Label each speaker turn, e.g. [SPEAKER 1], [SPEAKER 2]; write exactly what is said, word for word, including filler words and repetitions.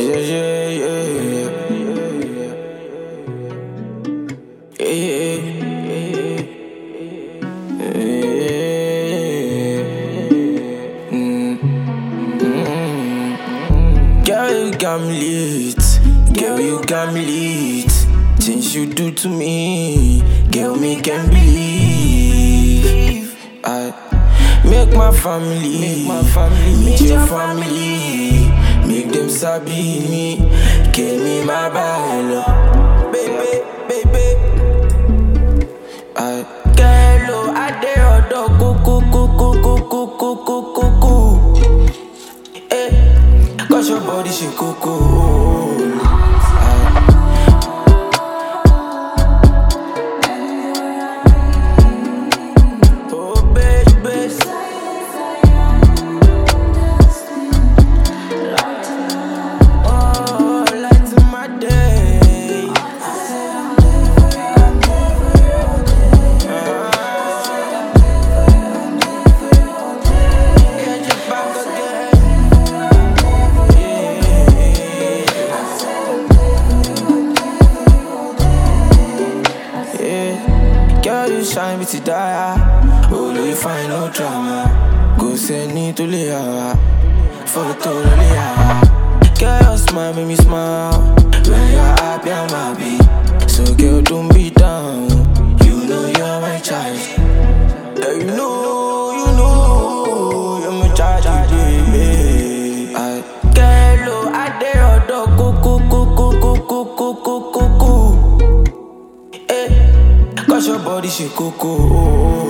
[SPEAKER 1] Yeah, yeah, yeah, yeah, yeah, yeah, yeah. Mm. Girl, you got me lit. Girl, you got me lit. Things you do to me, girl, me can believe. I make my family, make my family, meet your family. Make them sabi me, give me my balo, baby, baby. I girl, I dare do cuckoo, cuckoo, cuckoo, cuckoo, cuckoo. Eh, cause your body she cuckoo. Girl, you shine with the die. Oh, you find no drama. Go send me to Leah. For the total Leah. Girl, your smile make me smile. When you're happy, I'm happy. So, girl, don't be down. You know you're my child. Girl, you know, you know, you're my child, baby. I, girl, oh, I dare your dog. Cuckoo, cuckoo, cuckoo, cuckoo, cuckoo. Cause your body she cuckoo.